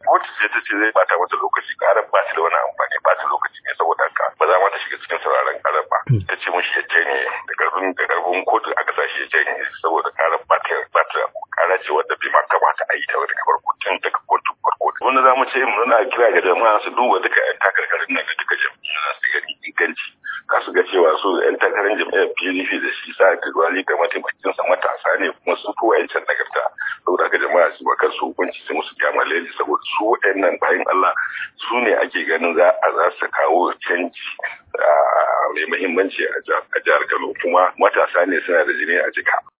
kotu ce ta ce zai bata mata lokaci, karar ba ta da wani amfani, ba ta lokaci ne saboda haka ba za ma ta shiga cikin sauraron karar ba. Ta ce mushi ya janye da karfin kotu aka sa shi ya janye saboda karar ba ta kara ce wadda bai ma kamata a yi ta daga farko tun daga kotu farko. Wanda za mu ce muna kira ga jama'a su duba duka 'yan takarkarin nan da duka jam'iyyar su gani inganci. Ka su ga cewa su 'yan takarar jam'iyyar PDP da shi sa ka gwali da mataimakinsa matasa ne kuma sun fi wa'yancan nagarta. Saboda haka jama'a su bakar su hukunci sai musu kyama leli saboda su waɗannan bayan Allah su ne ake ganin za su kawo canji mai muhimmanci a jihar Kano kuma matasa ne suna da jini a jika.